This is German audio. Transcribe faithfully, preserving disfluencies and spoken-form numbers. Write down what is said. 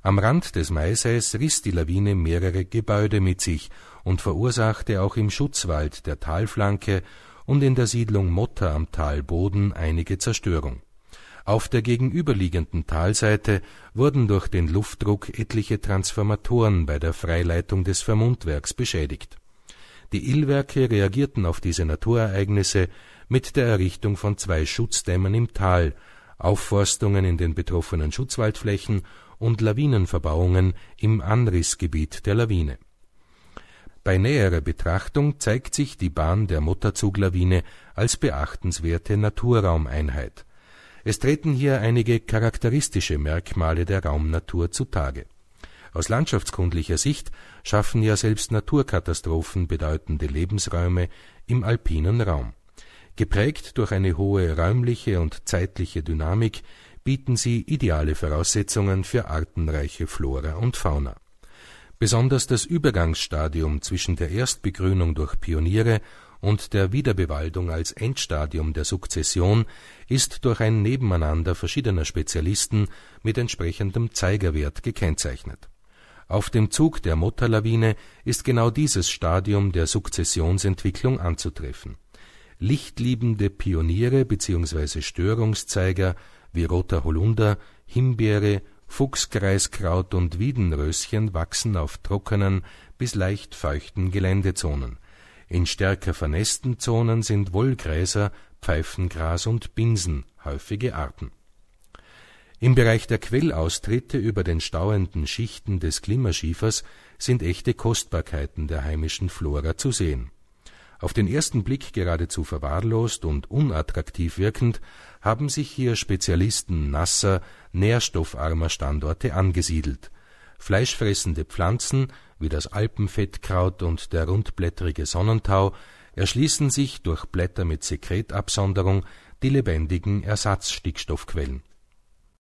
Am Rand des Maiseis riss die Lawine mehrere Gebäude mit sich und verursachte auch im Schutzwald der Talflanke und in der Siedlung Motta am Talboden einige Zerstörung. Auf der gegenüberliegenden Talseite wurden durch den Luftdruck etliche Transformatoren bei der Freileitung des Vermundwerks beschädigt. Die Illwerke reagierten auf diese Naturereignisse mit der Errichtung von zwei Schutzdämmen im Tal, Aufforstungen in den betroffenen Schutzwaldflächen und Lawinenverbauungen im Anrissgebiet der Lawine. Bei näherer Betrachtung zeigt sich die Bahn der Motterzug-Lawine als beachtenswerte Naturraumeinheit. Es treten hier einige charakteristische Merkmale der Raumnatur zutage. Aus landschaftskundlicher Sicht schaffen ja selbst Naturkatastrophen bedeutende Lebensräume im alpinen Raum. Geprägt durch eine hohe räumliche und zeitliche Dynamik bieten sie ideale Voraussetzungen für artenreiche Flora und Fauna. Besonders das Übergangsstadium zwischen der Erstbegrünung durch Pioniere und der Wiederbewaldung als Endstadium der Sukzession ist durch ein Nebeneinander verschiedener Spezialisten mit entsprechendem Zeigerwert gekennzeichnet. Auf dem Zug der Motta-Lawine ist genau dieses Stadium der Sukzessionsentwicklung anzutreffen. Lichtliebende Pioniere bzw. Störungszeiger wie roter Holunder, Himbeere, Fuchsgreiskraut und Wiedenröschen wachsen auf trockenen bis leicht feuchten Geländezonen. In stärker vernässten Zonen sind Wollgräser, Pfeifengras und Binsen häufige Arten. Im Bereich der Quellaustritte über den stauenden Schichten des Glimmerschiefers sind echte Kostbarkeiten der heimischen Flora zu sehen. Auf den ersten Blick geradezu verwahrlost und unattraktiv wirkend, haben sich hier Spezialisten nasser, nährstoffarmer Standorte angesiedelt. Fleischfressende Pflanzen wie das Alpenfettkraut und der rundblättrige Sonnentau erschließen sich durch Blätter mit Sekretabsonderung die lebendigen Ersatzstickstoffquellen.